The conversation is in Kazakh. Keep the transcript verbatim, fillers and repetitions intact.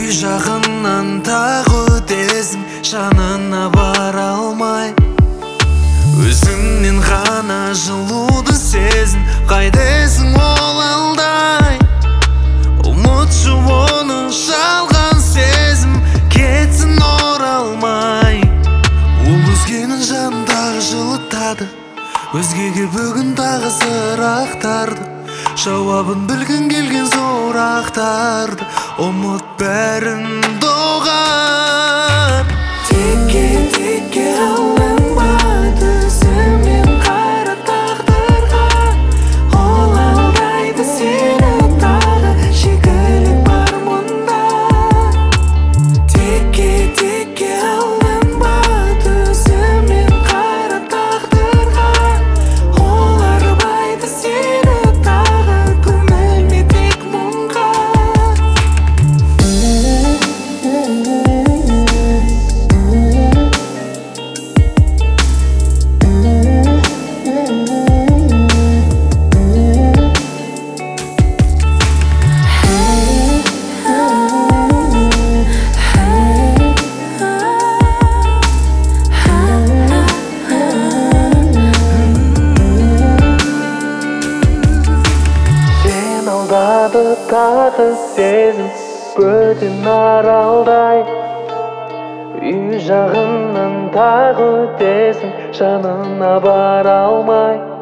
үй жағынан тағы өтесің, жанына бара алмай. Өзіңнен ғана жылуды сезін, қайдесің ол алдай. Ұмытшы оны жалған сезім, кетсін оралмай. Ол өзгенің жанын тағы жылытады, өзгеге бүгін тағы сыр ақтарды. Жауабын білгін келген сұрақтарды, ұмыт бәрін доғар. Текке текке алынба, төсімен қара тағдырға. Ол алдайды сені тағы, шикілік бар мұнда. Текке текке алынба, төсімен қара тағдырға. Ол арбайды сені тағы, көңілме тек мұңға. Алдады тағы сезім, бөтен аралдай. Үй жағынан тағы өтесің, жанына бара алмай.